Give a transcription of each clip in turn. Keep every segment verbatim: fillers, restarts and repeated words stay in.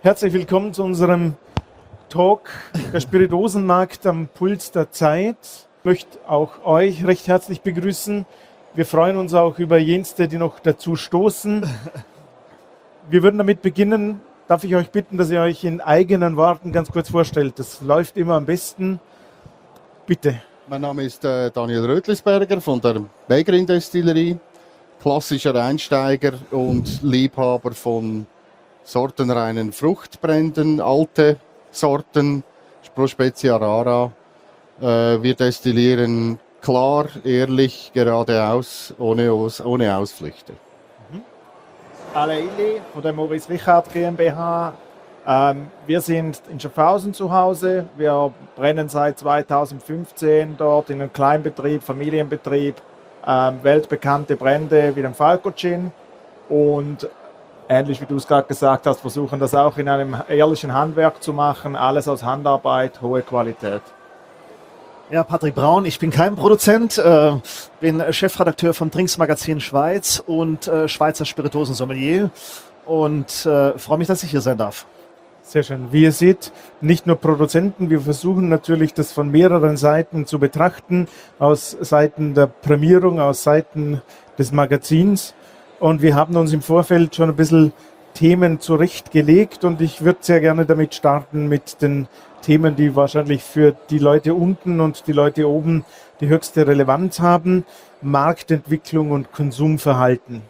Herzlich willkommen zu unserem Talk, der Spirituosenmarkt am Puls der Zeit. Ich möchte auch euch recht herzlich begrüßen. Wir freuen uns auch über jenste, die noch dazu stoßen. Wir würden damit beginnen. Darf ich euch bitten, dass ihr euch in eigenen Worten ganz kurz vorstellt? Das läuft immer am besten. Bitte. Mein Name ist äh, Daniel Rötlisberger von der Begrin Destillerie. Klassischer Einsteiger und Liebhaber von sortenreinen Fruchtbränden, alte Sorten, Pro Spezie Rara. Äh, wir destillieren klar, ehrlich, geradeaus, ohne, Aus, ohne Ausflüchte. Alain Illi von der Maurice Richard GmbH. Ähm, wir sind in Schaffhausen zu Hause. Wir brennen seit zweitausendfünfzehn dort in einem Kleinbetrieb, Familienbetrieb. Ähm, weltbekannte Brände wie den Falco Gin. Und ähnlich wie du es gerade gesagt hast, versuchen das auch in einem ehrlichen Handwerk zu machen. Alles aus Handarbeit, hohe Qualität. Ja, Patrick Braun, ich bin kein Produzent, äh, bin Chefredakteur vom Drinks Magazin Schweiz und äh, Schweizer Spirituosensommelier und äh, freue mich, dass ich hier sein darf. Sehr schön. Wie ihr seht, nicht nur Produzenten, wir versuchen natürlich das von mehreren Seiten zu betrachten, aus Seiten der Prämierung, aus Seiten des Magazins. Und wir haben uns im Vorfeld schon ein bisschen Themen zurechtgelegt und ich würde sehr gerne damit starten mit den Themen, die wahrscheinlich für die Leute unten und die Leute oben die höchste Relevanz haben. Marktentwicklung und Konsumverhalten.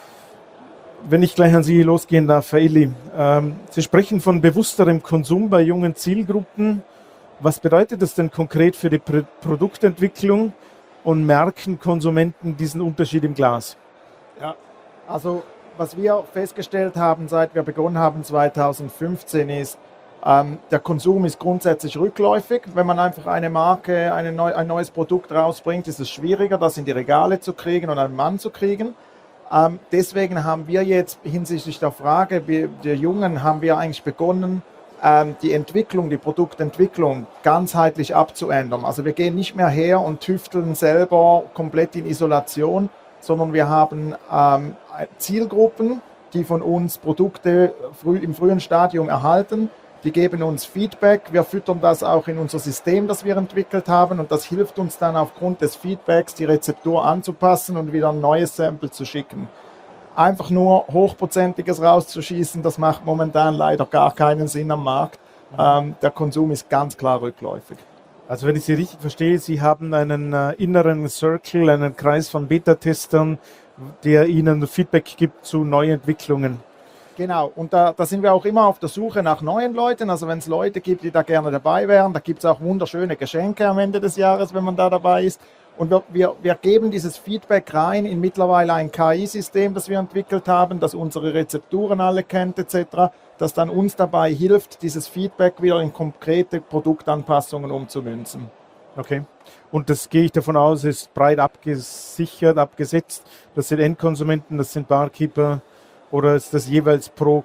Wenn ich gleich an Sie losgehen darf, Herr Illi. Ähm, Sie sprechen von bewussterem Konsum bei jungen Zielgruppen. Was bedeutet das denn konkret für die Pr- Produktentwicklung und merken Konsumenten diesen Unterschied im Glas? Ja, also was wir festgestellt haben, seit wir begonnen haben zweitausendfünfzehn, ist, ähm, der Konsum ist grundsätzlich rückläufig. Wenn man einfach eine Marke, eine neu, ein neues Produkt rausbringt, ist es schwieriger, das in die Regale zu kriegen und einen Mann zu kriegen. Ähm, deswegen haben wir jetzt hinsichtlich der Frage wir, der Jungen haben wir eigentlich begonnen, ähm, die Entwicklung, die Produktentwicklung ganzheitlich abzuändern. Also wir gehen nicht mehr her und tüfteln selber komplett in Isolation, sondern wir haben ähm, Zielgruppen, die von uns Produkte früh, im frühen Stadium erhalten. Die geben uns Feedback. Wir füttern das auch in unser System, das wir entwickelt haben. Und das hilft uns dann aufgrund des Feedbacks, die Rezeptur anzupassen und wieder ein neues Sample zu schicken. Einfach nur Hochprozentiges rauszuschießen, das macht momentan leider gar keinen Sinn am Markt. Ähm, der Konsum ist ganz klar rückläufig. Also wenn ich Sie richtig verstehe, Sie haben einen äh, inneren Circle, einen Kreis von Beta-Testern, der Ihnen Feedback gibt zu Neuentwicklungen. Genau, und da, da sind wir auch immer auf der Suche nach neuen Leuten. Also wenn es Leute gibt, die da gerne dabei wären, da gibt es auch wunderschöne Geschenke am Ende des Jahres, wenn man da dabei ist. Und wir, wir, wir geben dieses Feedback rein in mittlerweile ein K I-System, das wir entwickelt haben, das unsere Rezepturen alle kennt et cetera, das dann uns dabei hilft, dieses Feedback wieder in konkrete Produktanpassungen umzumünzen. Okay. Und das gehe ich davon aus, ist breit abgesichert, abgesetzt. Das sind Endkonsumenten, das sind Barkeeper. Oder ist das jeweils pro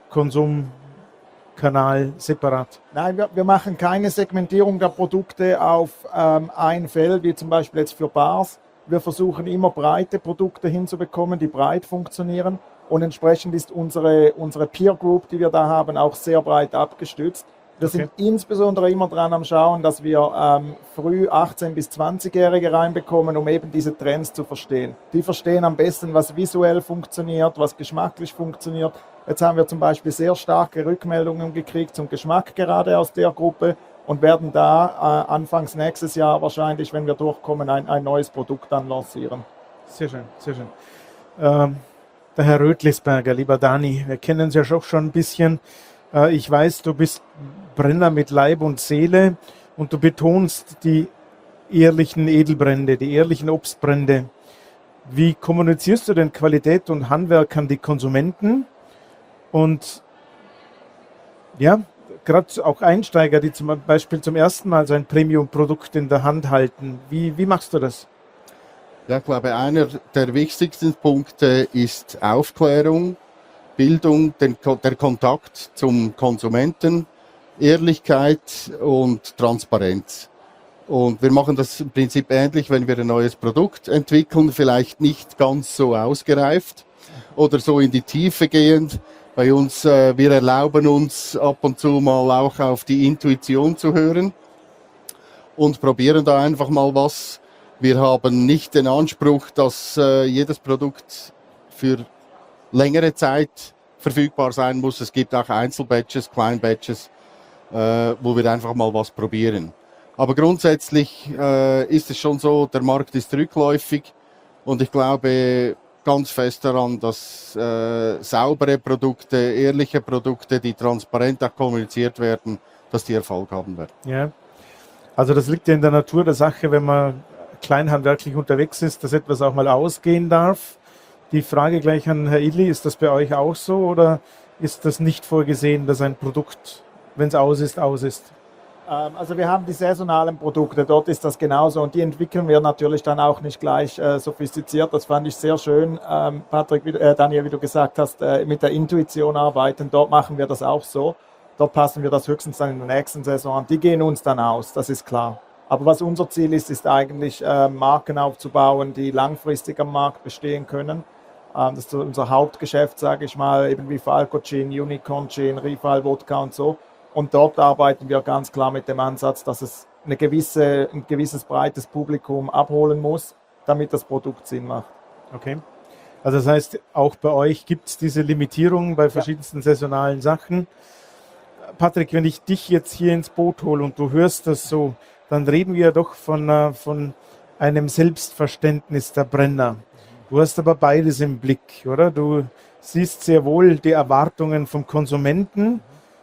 Konsumkanal separat? Nein, wir, wir machen keine Segmentierung der Produkte auf ähm, ein Feld, wie zum Beispiel jetzt für Bars. Wir versuchen immer breite Produkte hinzubekommen, die breit funktionieren. Und entsprechend ist unsere, unsere Peer Group, die wir da haben, auch sehr breit abgestützt. Wir Okay. sind insbesondere immer dran am Schauen, dass wir ähm, früh achtzehn- bis zwanzigjährige reinbekommen, um eben diese Trends zu verstehen. Die verstehen am besten, was visuell funktioniert, was geschmacklich funktioniert. Jetzt haben wir zum Beispiel sehr starke Rückmeldungen gekriegt zum Geschmack gerade aus der Gruppe und werden da äh, anfangs nächstes Jahr wahrscheinlich, wenn wir durchkommen, ein, ein neues Produkt dann lancieren. Sehr schön, sehr schön. Ähm, der Herr Rötlisberger, lieber Dani, wir kennen uns ja schon schon ein bisschen. Äh, ich weiß, du bist Brenner mit Leib und Seele und du betonst die ehrlichen Edelbrände, die ehrlichen Obstbrände. Wie kommunizierst du denn Qualität und Handwerk an die Konsumenten? Und ja, gerade auch Einsteiger, die zum Beispiel zum ersten Mal so ein Premium-Produkt in der Hand halten. Wie, wie machst du das? Ja, ich glaube, einer der wichtigsten Punkte ist Aufklärung, Bildung, den, der Kontakt zum Konsumenten, Ehrlichkeit und Transparenz. Und wir machen das im Prinzip ähnlich, wenn wir ein neues Produkt entwickeln, vielleicht nicht ganz so ausgereift oder so in die Tiefe gehend, Bei uns, äh, wir erlauben uns ab und zu mal auch auf die Intuition zu hören und probieren da einfach mal was. Wir haben nicht den Anspruch, dass äh, jedes Produkt für längere Zeit verfügbar sein muss. Es gibt auch Einzelbatches, Kleinbatches, äh, wo wir einfach mal was probieren. Aber grundsätzlich äh, ist es schon so, der Markt ist rückläufig und ich glaube ganz fest daran, dass äh, saubere Produkte, ehrliche Produkte, die transparent auch kommuniziert werden, dass die Erfolg haben werden. Ja, also das liegt ja in der Natur der Sache, wenn man kleinhandwerklich unterwegs ist, dass etwas auch mal ausgehen darf. Die Frage gleich an Herr Illi, ist das bei euch auch so oder ist das nicht vorgesehen, dass ein Produkt, wenn es aus ist, aus ist? Also wir haben die saisonalen Produkte, dort ist das genauso und die entwickeln wir natürlich dann auch nicht gleich äh, sophistiziert. Das fand ich sehr schön, ähm, Patrick, wie, äh, Daniel, wie du gesagt hast, äh, mit der Intuition arbeiten, dort machen wir das auch so. Dort passen wir das höchstens dann in der nächsten Saison an. Die gehen uns dann aus, das ist klar. Aber was unser Ziel ist, ist eigentlich äh, Marken aufzubauen, die langfristig am Markt bestehen können. Ähm, das ist unser Hauptgeschäft, sage ich mal, eben wie Falco Gin, Unicorn Gin, Rival Wodka und so. Und dort arbeiten wir ganz klar mit dem Ansatz, dass es eine gewisse, ein gewisses breites Publikum abholen muss, damit das Produkt Sinn macht. Okay. Also das heißt, auch bei euch gibt es diese Limitierung bei verschiedensten ja. saisonalen Sachen. Patrick, wenn ich dich jetzt hier ins Boot hole und du hörst das so, dann reden wir ja doch von, uh, von einem Selbstverständnis der Brenner. Du hast aber beides im Blick, oder? Du siehst sehr wohl die Erwartungen vom Konsumenten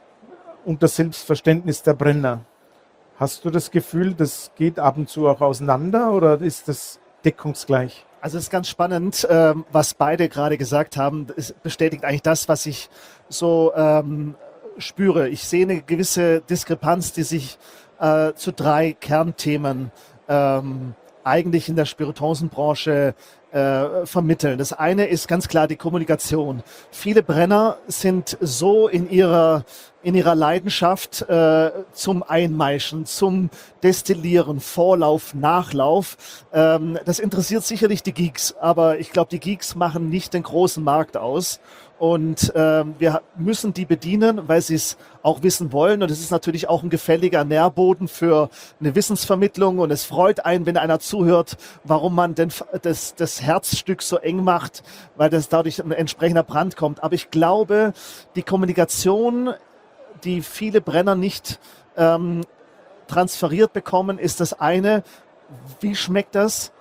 und das Selbstverständnis der Brenner. Hast du das Gefühl, das geht ab und zu auch auseinander oder ist das deckungsgleich? Also es ist ganz spannend, ähm, was beide gerade gesagt haben. Es bestätigt eigentlich das, was ich so ähm, spüre. Ich sehe eine gewisse Diskrepanz, die sich äh, zu drei Kernthemen ähm, eigentlich in der Spirituosenbranche äh, vermitteln. Das eine ist ganz klar die Kommunikation. Viele Brenner sind so in ihrer in ihrer Leidenschaft äh, zum Einmeischen, zum Destillieren, Vorlauf, Nachlauf. Ähm, das interessiert sicherlich die Geeks, aber ich glaube, die Geeks machen nicht den großen Markt aus. Und ähm, wir müssen die bedienen, weil sie es auch wissen wollen. Und es ist natürlich auch ein gefälliger Nährboden für eine Wissensvermittlung. Und es freut einen, wenn einer zuhört, warum man denn das, das Herzstück so eng macht, weil das dadurch ein entsprechender Brand kommt. Aber ich glaube, die Kommunikation, die viele Brenner nicht ähm, transferiert bekommen, ist das eine, wie schmeckt das?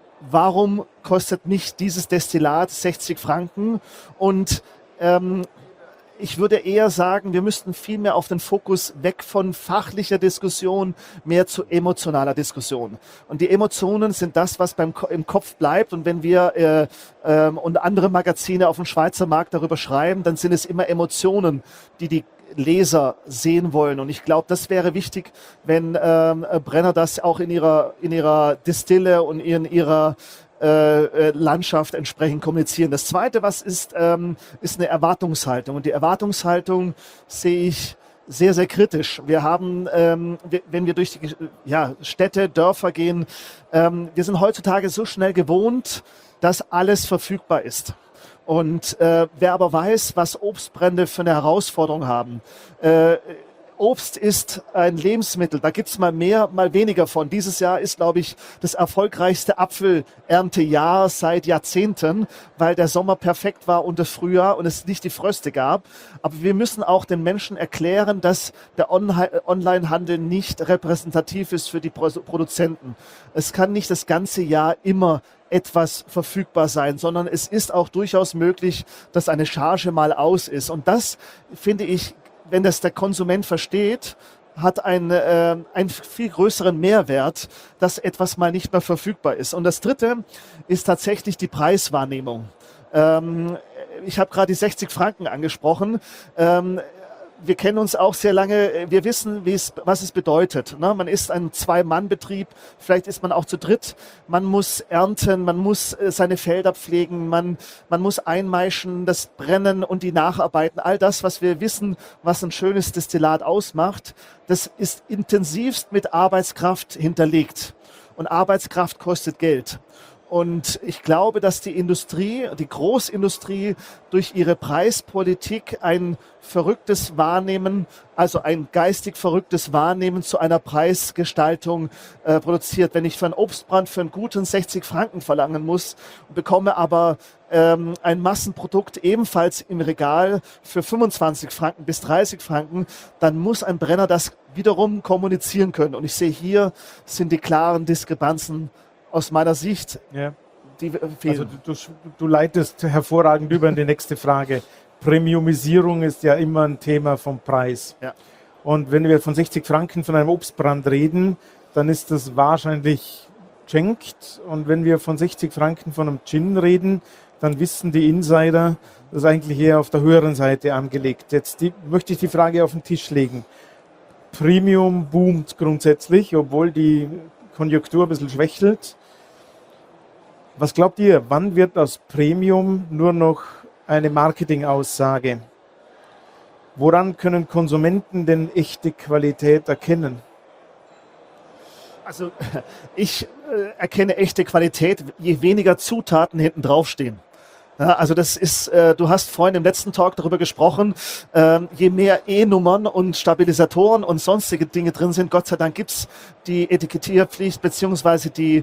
Warum kostet nicht dieses Destillat sechzig Franken? Und ähm, ich würde eher sagen, wir müssten viel mehr auf den Fokus weg von fachlicher Diskussion, mehr zu emotionaler Diskussion. Und die Emotionen sind das, was beim im Kopf bleibt. Und wenn wir äh, äh, und andere Magazine auf dem Schweizer Markt darüber schreiben, dann sind es immer Emotionen, die die Leser sehen wollen. Und ich glaube, das wäre wichtig, wenn ähm, Brenner das auch in ihrer, in ihrer Distille und in ihrer äh, Landschaft entsprechend kommunizieren. Das Zweite, was ist, ähm, ist eine Erwartungshaltung. Und die Erwartungshaltung sehe ich sehr, sehr kritisch. Wir haben, ähm, wir, wenn wir durch die ja, Städte, Dörfer gehen, ähm, wir sind heutzutage so schnell gewohnt, dass alles verfügbar ist. Und äh, wer aber weiß, was Obstbrände für eine Herausforderung haben. Äh, Obst ist ein Lebensmittel, da gibt's mal mehr, mal weniger von. Dieses Jahr ist, glaube ich, das erfolgreichste Apfelerntejahr seit Jahrzehnten, weil der Sommer perfekt war und das Frühjahr und es nicht die Fröste gab. Aber wir müssen auch den Menschen erklären, dass der Onlinehandel nicht repräsentativ ist für die Produzenten. Es kann nicht das ganze Jahr immer etwas verfügbar sein, sondern es ist auch durchaus möglich, dass eine Charge mal aus ist. Und das finde ich, wenn das der Konsument versteht, hat ein, äh, einen viel größeren Mehrwert, dass etwas mal nicht mehr verfügbar ist. Und das Dritte ist tatsächlich die Preiswahrnehmung. Ähm, ich habe gerade die sechzig Franken angesprochen. Ähm, Wir kennen uns auch sehr lange, wir wissen, wie es, was es bedeutet. Ne? Man ist ein Zwei-Mann-Betrieb, vielleicht ist man auch zu dritt. Man muss ernten, man muss äh, seine Felder pflegen, man, man muss einmeischen, das Brennen und die Nacharbeiten. All das, was wir wissen, was ein schönes Destillat ausmacht, das ist intensivst mit Arbeitskraft hinterlegt. Und Arbeitskraft kostet Geld. Und ich glaube, dass die Industrie, die Großindustrie durch ihre Preispolitik ein verrücktes Wahrnehmen, also ein geistig verrücktes Wahrnehmen zu einer Preisgestaltung äh, produziert. Wenn ich für einen Obstbrand für einen guten sechzig Franken verlangen muss, bekomme aber ähm, ein Massenprodukt ebenfalls im Regal für fünfundzwanzig Franken bis dreißig Franken, dann muss ein Brenner das wiederum kommunizieren können. Und ich sehe, hier sind die klaren Diskrepanzen aus meiner Sicht, Ja. die Also fehlen. du, du, du leitest hervorragend über in die nächste Frage. Premiumisierung ist ja immer ein Thema vom Preis. Ja. Und wenn wir von sechzig Franken von einem Obstbrand reden, dann ist das wahrscheinlich geschenkt. Und wenn wir von sechzig Franken von einem Gin reden, dann wissen die Insider, das ist eigentlich eher auf der höheren Seite angelegt. Jetzt die, möchte ich die Frage auf den Tisch legen. Premium boomt grundsätzlich, obwohl die Konjunktur ein bisschen schwächelt. Was glaubt ihr, wann wird aus Premium nur noch eine Marketingaussage? Woran können Konsumenten denn echte Qualität erkennen? Also ich äh, erkenne echte Qualität, je weniger Zutaten hinten draufstehen. Ja, also das ist, äh, du hast vorhin im letzten Talk darüber gesprochen, ähm, je mehr E-Nummern und Stabilisatoren und sonstige Dinge drin sind, Gott sei Dank gibt's die Etikettierpflicht beziehungsweise die,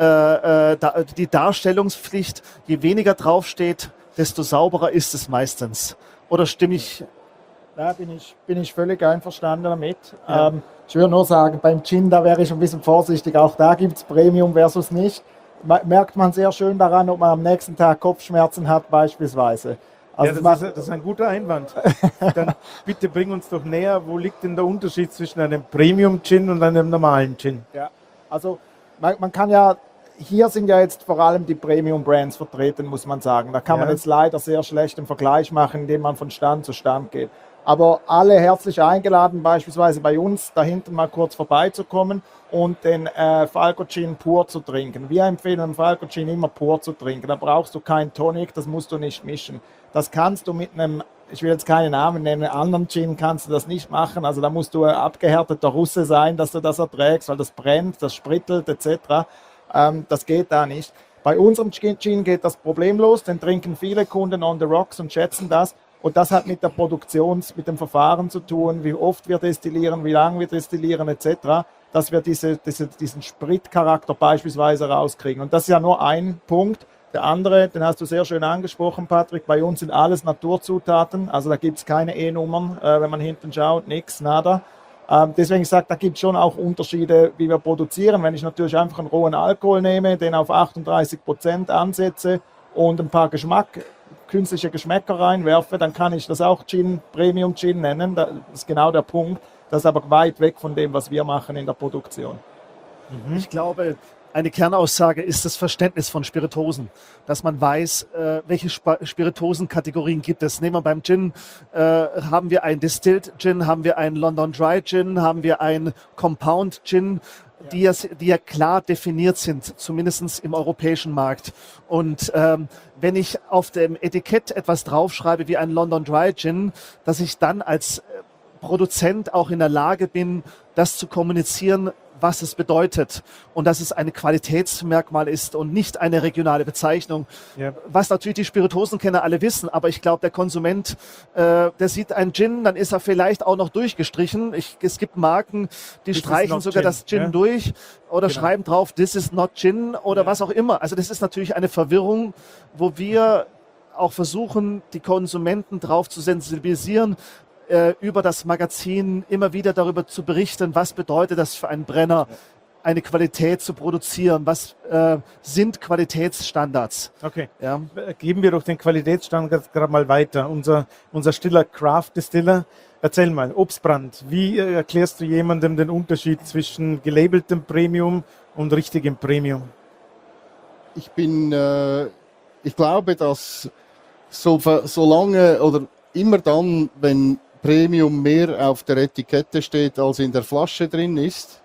äh, äh, da, die Darstellungspflicht. Je weniger draufsteht, desto sauberer ist es meistens. Oder stimme ich? Da bin ich, bin ich völlig einverstanden damit. Ja. Ähm, ich würde nur sagen, beim Gin, da wäre ich ein bisschen vorsichtig. Auch da gibt es Premium versus nicht. Ma- Merkt man sehr schön daran, ob man am nächsten Tag Kopfschmerzen hat beispielsweise. Also Ja, es das, macht- ist, das ist ein guter Einwand. Dann bitte bring uns doch näher, wo liegt denn der Unterschied zwischen einem Premium-Gin und einem normalen Gin? Ja, also man, man kann ja, hier sind ja jetzt vor allem die Premium-Brands vertreten, muss man sagen. Da kann man Ja. jetzt leider sehr schlecht einen Vergleich machen, indem man von Stand zu Stand geht. Aber alle herzlich eingeladen, beispielsweise bei uns da hinten mal kurz vorbeizukommen und den äh, Falco Gin pur zu trinken. Wir empfehlen den Falco Gin immer pur zu trinken. Da brauchst du keinen Tonic, das musst du nicht mischen. Das kannst du mit einem, ich will jetzt keinen Namen nennen, anderen Gin kannst du das nicht machen. Also da musst du ein abgehärteter Russe sein, dass du das erträgst, weil das brennt, das sprittelt et cetera. Ähm, das geht da nicht. Bei unserem Gin geht das problemlos, den trinken viele Kunden on the rocks und schätzen das. Und das hat mit der Produktions-, mit dem Verfahren zu tun, wie oft wir destillieren, wie lange wir destillieren et cetera, dass wir diese, diese, diesen Spritcharakter beispielsweise rauskriegen. Und das ist ja nur ein Punkt. Der andere, den hast du sehr schön angesprochen, Patrick, bei uns sind alles Naturzutaten, also da gibt es keine E-Nummern, äh, wenn man hinten schaut, nichts, nada. Ähm, deswegen ich sage, da gibt es schon auch Unterschiede, wie wir produzieren. Wenn ich natürlich einfach einen rohen Alkohol nehme, den auf achtunddreißig Prozent ansetze und ein paar Geschmack, künstliche Geschmäcker reinwerfe, dann kann ich das auch Gin, Premium Gin nennen. Das ist genau der Punkt. Das ist aber weit weg von dem, was wir machen in der Produktion. Ich glaube, eine Kernaussage ist das Verständnis von Spiritosen, dass man weiß, äh, welche Sp Spiritosenkategorien gibt es. Nehmen wir beim Gin, äh, haben wir einen Distilled Gin, haben wir einen London Dry Gin, haben wir einen Compound Gin, die ja, die ja klar definiert sind, zumindest im europäischen Markt. Und ähm, wenn ich auf dem Etikett etwas draufschreibe wie ein London Dry Gin, dass ich dann als äh, Produzent auch in der Lage bin, das zu kommunizieren, was es bedeutet und dass es ein Qualitätsmerkmal ist und nicht eine regionale Bezeichnung. Ja. Was natürlich die Spiritosenkenner alle wissen, aber ich glaube, der Konsument, äh, der sieht einen Gin, dann ist er vielleicht auch noch durchgestrichen. Ich, es gibt Marken, die This is streichen not sogar gin, das Gin ja. durch oder Genau. schreiben drauf, this is not Gin oder Ja. was auch immer. Also das ist natürlich eine Verwirrung, wo wir auch versuchen, die Konsumenten drauf zu sensibilisieren, äh, über das Magazin immer wieder darüber zu berichten, was bedeutet das für einen Brenner, eine Qualität zu produzieren, was äh, sind Qualitätsstandards. Okay. Ja. Geben wir doch den Qualitätsstandard gerade mal weiter. Unser, unser stiller Craft Distiller. Erzähl mal, Obstbrand. Wie äh, erklärst du jemandem den Unterschied zwischen gelabeltem Premium und richtigem Premium? Ich bin, äh, ich glaube, dass so, so lange oder immer dann, wenn Premium mehr auf der Etikette steht, als in der Flasche drin ist,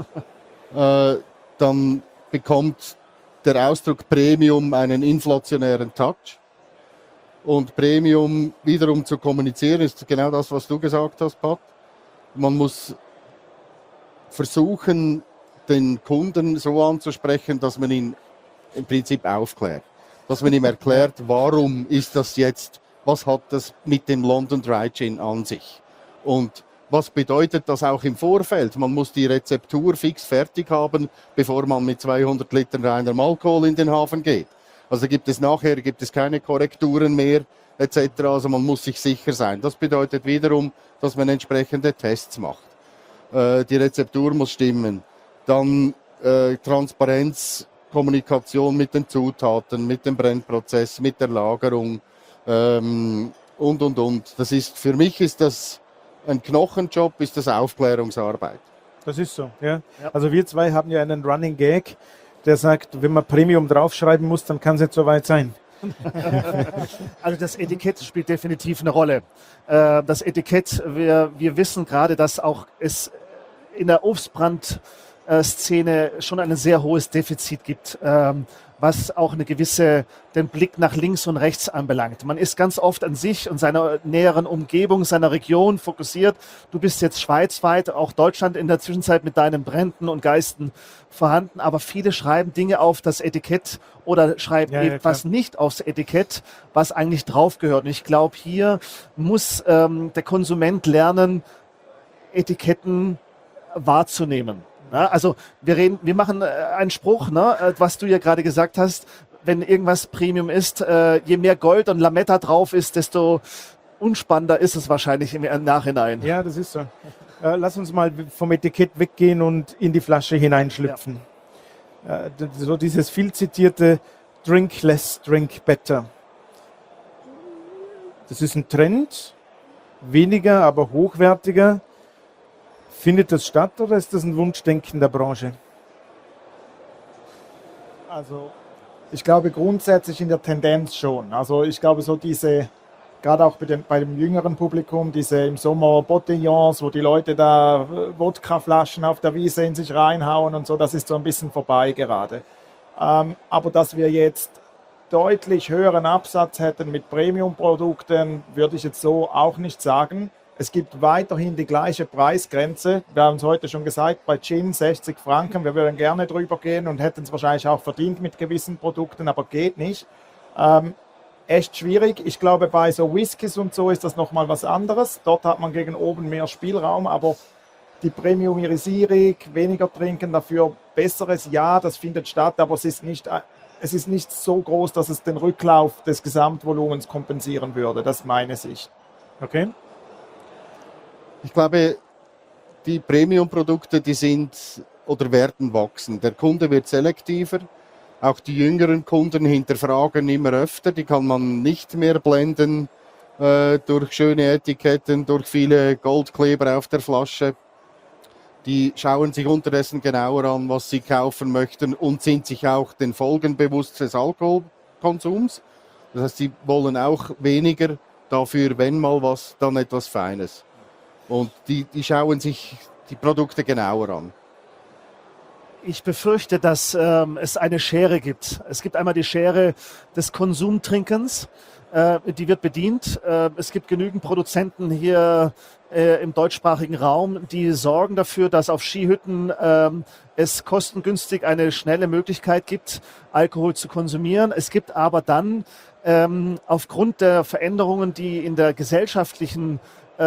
äh, dann bekommt der Ausdruck Premium einen inflationären Touch. Und Premium wiederum zu kommunizieren, ist genau das, was du gesagt hast, Pat. Man muss versuchen, den Kunden so anzusprechen, dass man ihn im Prinzip aufklärt. Dass man ihm erklärt, warum ist das jetzt, was hat das mit dem London Dry Gin an sich? Und was bedeutet das auch im Vorfeld? Man muss die Rezeptur fix fertig haben, bevor man mit zweihundert Litern reinem Alkohol in den Hafen geht. Also gibt es nachher gibt es keine Korrekturen mehr et cetera. Also man muss sich sicher sein. Das bedeutet wiederum, dass man entsprechende Tests macht. Äh, die Rezeptur muss stimmen. Dann äh, Transparenz, Kommunikation mit den Zutaten, mit dem Brennprozess, mit der Lagerung ähm, und und und. Das ist für mich ist das ein Knochenjob, ist das Aufklärungsarbeit. Das ist so, ja. Ja. Also wir zwei haben ja einen Running Gag, der sagt, wenn man Premium draufschreiben muss, dann kann es nicht so weit sein. Also das Etikett spielt definitiv eine Rolle. Äh, Das Etikett, wir, wir wissen gerade, dass auch es in der Obstbrand-Szene schon ein sehr hohes Defizit gibt, ähm, was auch eine gewisse, den Blick nach links und rechts anbelangt. Man ist ganz oft an sich und seiner näheren Umgebung, seiner Region fokussiert. Du bist jetzt schweizweit, auch Deutschland in der Zwischenzeit mit deinen Bränden und Geisten vorhanden, aber viele schreiben Dinge auf das Etikett oder schreiben Ja, ja, etwas nicht aufs Etikett, was eigentlich drauf gehört. Und ich glaube, hier muss ähm, der Konsument lernen, Etiketten wahrzunehmen. Ja, also wir reden, wir machen äh, einen Spruch, ne, äh, was du ja gerade gesagt hast, wenn irgendwas Premium ist, äh, je mehr Gold und Lametta drauf ist, desto unspannender ist es wahrscheinlich im, im Nachhinein. Ja, das ist so. Äh, lass uns mal vom Etikett weggehen und in die Flasche hineinschlüpfen. Äh, d- so dieses viel zitierte Drink less, drink better. Das ist ein Trend, weniger, aber hochwertiger. Findet das statt oder ist das ein Wunschdenken der Branche? Also ich glaube grundsätzlich in der Tendenz schon. Also ich glaube so diese, gerade auch bei dem, bei dem jüngeren Publikum, diese im Sommer Botillons, wo die Leute da äh, Wodkaflaschen auf der Wiese in sich reinhauen und so, das ist so ein bisschen vorbei gerade. Ähm, aber dass wir jetzt deutlich höheren Absatz hätten mit Premium-Produkten, würde ich jetzt so auch nicht sagen. Es gibt weiterhin die gleiche Preisgrenze. Wir haben es heute schon gesagt, bei Gin sechzig Franken. Wir würden gerne drüber gehen und hätten es wahrscheinlich auch verdient mit gewissen Produkten, aber geht nicht. Ähm, echt schwierig. Ich glaube, bei so Whiskys und so ist das nochmal was anderes. Dort hat man gegen oben mehr Spielraum, aber die Premiumisierung, weniger trinken, dafür besseres, ja, das findet statt, aber es ist nicht, es ist nicht so groß, dass es den Rücklauf des Gesamtvolumens kompensieren würde. Das ist meine Sicht. Okay. Ich glaube, die Premium-Produkte, die sind oder werden wachsen. Der Kunde wird selektiver. Auch die jüngeren Kunden hinterfragen immer öfter. Die kann man nicht mehr blenden äh, durch schöne Etiketten, durch viele Goldkleber auf der Flasche. Die schauen sich unterdessen genauer an, was sie kaufen möchten und sind sich auch den Folgen bewusst des Alkoholkonsums. Das heißt, sie wollen auch weniger dafür, wenn mal was, dann etwas Feines. Und die, die schauen sich die Produkte genauer an. Ich befürchte, dass ähm, es eine Schere gibt. Es gibt einmal die Schere des Konsumtrinkens, äh, die wird bedient. Äh, es gibt genügend Produzenten hier äh, im deutschsprachigen Raum, die sorgen dafür, dass auf Skihütten ähm, es kostengünstig eine schnelle Möglichkeit gibt, Alkohol zu konsumieren. Es gibt aber dann ähm, aufgrund der Veränderungen, die in der gesellschaftlichen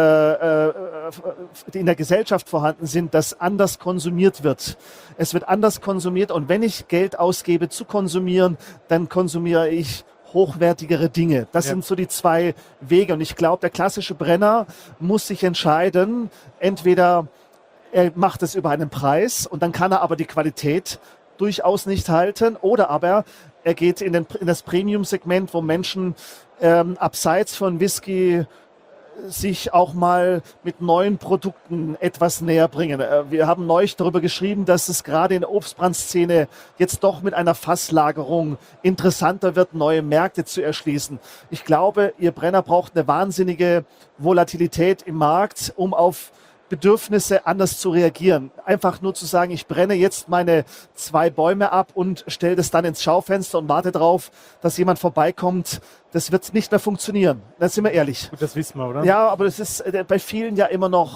die in der Gesellschaft vorhanden sind, dass anders konsumiert wird. Es wird anders konsumiert und wenn ich Geld ausgebe zu konsumieren, dann konsumiere ich hochwertigere Dinge. Das Ja. sind so die zwei Wege und ich glaube, der klassische Brenner muss sich entscheiden, entweder er macht es über einen Preis und dann kann er aber die Qualität durchaus nicht halten oder aber er geht in, den, in das Premium-Segment, wo Menschen ähm, abseits von Whisky sich auch mal mit neuen Produkten etwas näher bringen. Wir haben neulich darüber geschrieben, dass es gerade in der Obstbrandszene jetzt doch mit einer Fasslagerung interessanter wird, neue Märkte zu erschließen. Ich glaube, Ihr Brenner braucht eine wahnsinnige Volatilität im Markt, um auf Bedürfnisse anders zu reagieren. Einfach nur zu sagen, ich brenne jetzt meine zwei Bäume ab und stelle das dann ins Schaufenster und warte darauf, dass jemand vorbeikommt. Das wird nicht mehr funktionieren. Da sind wir ehrlich. Gut, das wissen wir, oder? Ja, aber das ist äh, bei vielen ja immer noch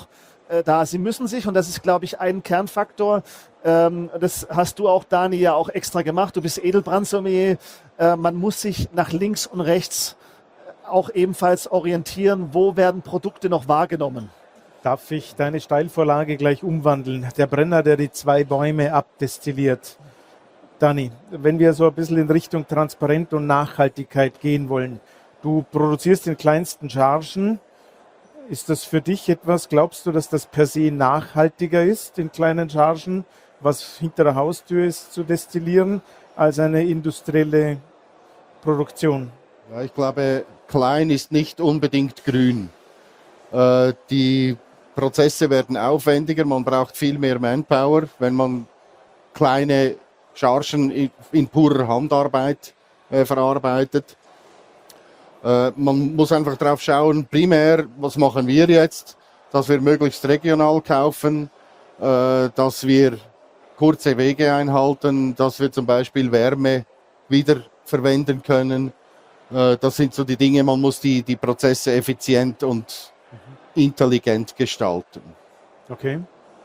äh, da. Sie müssen sich, und das ist, glaube ich, ein Kernfaktor, ähm, das hast du auch, Dani, ja auch extra gemacht, du bist Edelbrandsommelier, äh, man muss sich nach links und rechts auch ebenfalls orientieren, wo werden Produkte noch wahrgenommen. Darf ich deine Steilvorlage gleich umwandeln? Der Brenner, der die zwei Bäume abdestilliert. Dani, wenn wir so ein bisschen in Richtung Transparenz und Nachhaltigkeit gehen wollen, du produzierst in kleinsten Chargen. Ist das für dich etwas, glaubst du, dass das per se nachhaltiger ist, in kleinen Chargen, was hinter der Haustür ist, zu destillieren, als eine industrielle Produktion? Ja, ich glaube, klein ist nicht unbedingt grün. Äh, die Prozesse werden aufwendiger, man braucht viel mehr Manpower, wenn man kleine Chargen in, in purer Handarbeit äh, verarbeitet. Äh, man muss einfach drauf schauen, primär, was machen wir jetzt, dass wir möglichst regional kaufen, äh, dass wir kurze Wege einhalten, dass wir zum Beispiel Wärme wiederverwenden können. Äh, das sind so die Dinge, man muss die, die Prozesse effizient und intelligent gestalten. Okay.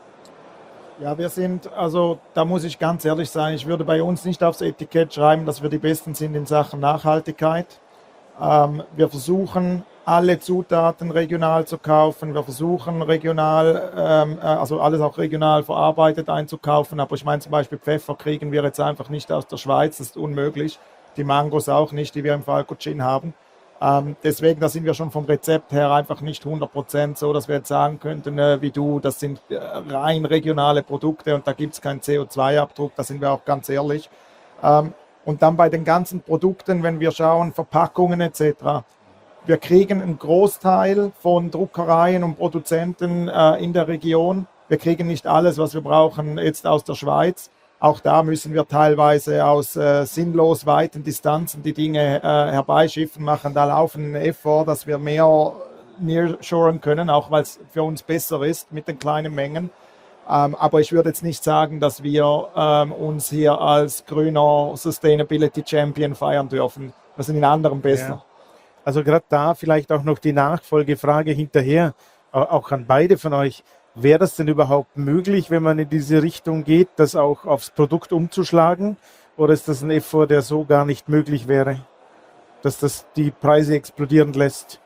Ja, wir sind, also da muss ich ganz ehrlich sein, ich würde bei uns nicht aufs Etikett schreiben, dass wir die Besten sind in Sachen Nachhaltigkeit. Ähm, wir versuchen, alle Zutaten regional zu kaufen. Wir versuchen, regional, ähm, also alles auch regional verarbeitet einzukaufen. Aber ich meine, zum Beispiel Pfeffer kriegen wir jetzt einfach nicht aus der Schweiz, das ist unmöglich. Die Mangos auch nicht, die wir im Falco Gin haben. Ähm, deswegen, da sind wir schon vom Rezept her einfach nicht hundert Prozent so, dass wir jetzt sagen könnten, äh, wie du, das sind äh, rein regionale Produkte und da gibt es keinen C O zwei Abdruck, da sind wir auch ganz ehrlich. Ähm, und dann bei den ganzen Produkten, wenn wir schauen, Verpackungen et cetera, wir kriegen einen Großteil von Druckereien und Produzenten äh, in der Region. Wir kriegen nicht alles, was wir brauchen, jetzt aus der Schweiz. Auch da müssen wir teilweise aus äh, sinnlos weiten Distanzen die Dinge äh, herbeischiffen, machen da laufenden Effort, dass wir mehr nearshoren können, auch weil es für uns besser ist mit den kleinen Mengen. Ähm, aber ich würde jetzt nicht sagen, dass wir ähm, uns hier als grüner Sustainability Champion feiern dürfen. Wir sind in anderen besser. Ja. Also gerade da vielleicht auch noch die Nachfolgefrage hinterher, auch an beide von euch. Wäre das denn überhaupt möglich, wenn man in diese Richtung geht, das auch aufs Produkt umzuschlagen? Oder ist das ein Effort, der so gar nicht möglich wäre, dass das die Preise explodieren lässt?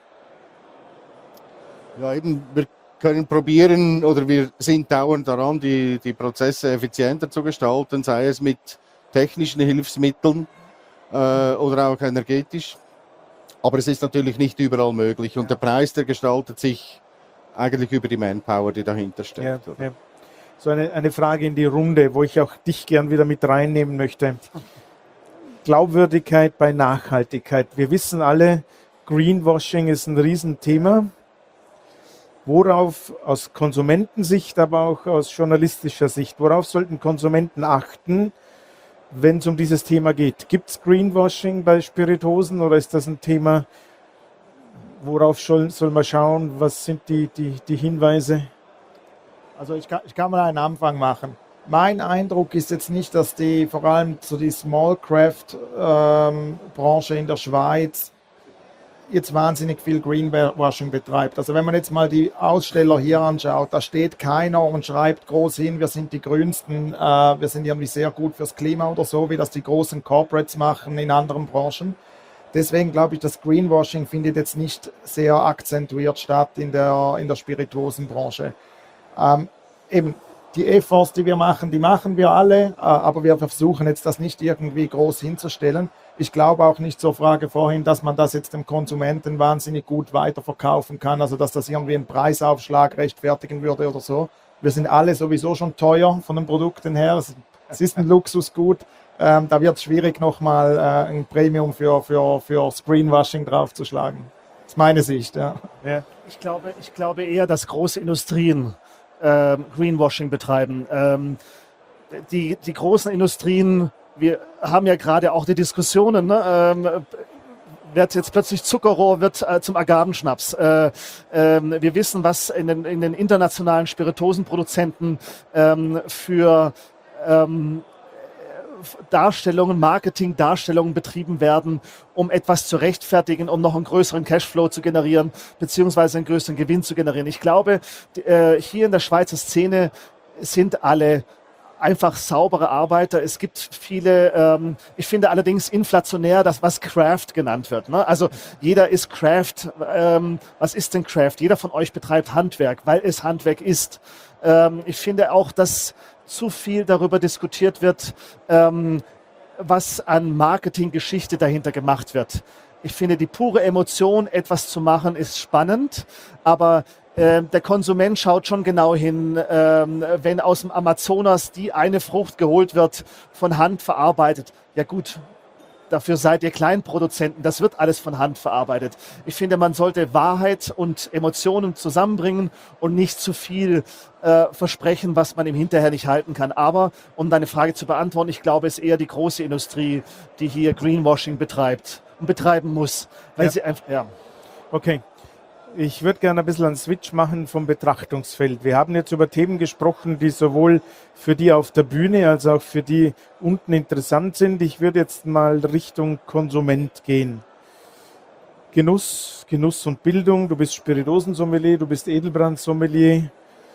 Ja, eben, wir können probieren oder wir sind dauernd daran, die, die Prozesse effizienter zu gestalten, sei es mit technischen Hilfsmitteln äh, oder auch energetisch. Aber es ist natürlich nicht überall möglich und der Preis, der gestaltet sich eigentlich über die Manpower, die dahinter steckt. Ja, ja. So eine, eine Frage in die Runde, wo ich auch dich gern wieder mit reinnehmen möchte. Glaubwürdigkeit bei Nachhaltigkeit. Wir wissen alle, Greenwashing ist ein Riesenthema. Worauf aus Konsumentensicht, aber auch aus journalistischer Sicht, worauf sollten Konsumenten achten, wenn es um dieses Thema geht? Gibt es Greenwashing bei Spirituosen oder ist das ein Thema, worauf soll, soll man schauen? Was sind die, die, die Hinweise? Also ich kann, ich kann mal einen Anfang machen. Mein Eindruck ist jetzt nicht, dass die vor allem so die Small Craft ähm, Branche in der Schweiz jetzt wahnsinnig viel Greenwashing betreibt. Also wenn man jetzt mal die Aussteller hier anschaut, da steht keiner und schreibt groß hin, wir sind die Grünsten, äh, wir sind irgendwie sehr gut fürs Klima oder so, wie das die großen Corporates machen in anderen Branchen. Deswegen glaube ich, das Greenwashing findet jetzt nicht sehr akzentuiert statt in der, in der Spirituosenbranche. Ähm, eben, die Efforts, die wir machen, die machen wir alle, äh, aber wir versuchen jetzt das nicht irgendwie groß hinzustellen. Ich glaube auch nicht zur Frage vorhin, dass man das jetzt dem Konsumenten wahnsinnig gut weiterverkaufen kann, also dass das irgendwie einen Preisaufschlag rechtfertigen würde oder so. Wir sind alle sowieso schon teuer von den Produkten her. Es, es ist ein Luxusgut. Ähm, da wird es schwierig, nochmal äh, ein Premium für, für, für Screenwashing draufzuschlagen. Das ist meine Sicht. Ja. Ja. Ich glaube, ich glaube eher, dass große Industrien äh, Greenwashing betreiben. Ähm, die, die großen Industrien, wir haben ja gerade auch die Diskussionen, ne? ähm, wird jetzt plötzlich Zuckerrohr wird äh, zum Agavenschnaps. Äh, ähm, wir wissen, was in den, in den internationalen Spirituosenproduzenten ähm, für ähm, Darstellungen, Marketing-Darstellungen betrieben werden, um etwas zu rechtfertigen, um noch einen größeren Cashflow zu generieren, beziehungsweise einen größeren Gewinn zu generieren. Ich glaube, die, äh, hier in der Schweizer Szene sind alle einfach saubere Arbeiter. Es gibt viele, ähm, ich finde allerdings inflationär, das was Craft genannt wird. Ne? Also jeder ist Craft. Ähm, was ist denn Craft? Jeder von euch betreibt Handwerk, weil es Handwerk ist. Ähm, ich finde auch, dass zu viel darüber diskutiert wird, ähm, was an Marketinggeschichte dahinter gemacht wird. Ich finde, die pure Emotion, etwas zu machen, ist spannend, aber äh, der Konsument schaut schon genau hin, ähm, wenn aus dem Amazonas die eine Frucht geholt wird, von Hand verarbeitet. Ja gut, dafür seid ihr Kleinproduzenten, das wird alles von Hand verarbeitet. Ich finde, man sollte Wahrheit und Emotionen zusammenbringen und nicht zu viel äh, versprechen, was man im Hinterher nicht halten kann. Aber, um deine Frage zu beantworten, ich glaube, es ist eher die große Industrie, die hier Greenwashing betreibt und betreiben muss. Weil Ja. sie einfach, ja. Okay. Ich würde gerne ein bisschen einen Switch machen vom Betrachtungsfeld. Wir haben jetzt über Themen gesprochen, die sowohl für die auf der Bühne als auch für die unten interessant sind. Ich würde jetzt mal Richtung Konsument gehen. Genuss, Genuss und Bildung. Du bist Spirituosensommelier, du bist Edelbrandsommelier.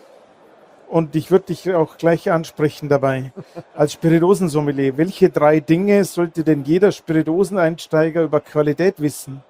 Und ich würde dich auch gleich ansprechen dabei. Als Spirituosensommelier, welche drei Dinge sollte denn jeder Spirituoseneinsteiger über Qualität wissen?